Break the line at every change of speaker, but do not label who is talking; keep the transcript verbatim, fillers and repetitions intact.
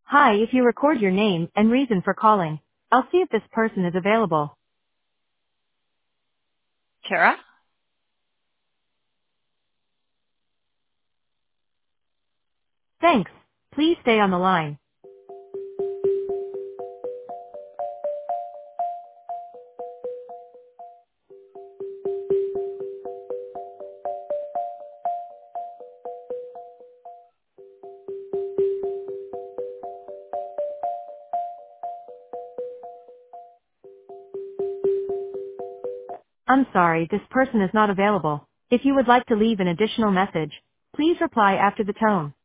Hi, if you record your name and reason for calling, I'll see if this person is available.
Kara?
Thanks. Please stay on the line. I'm sorry, this person is not available. If you would like to leave an additional message, please reply after the tone.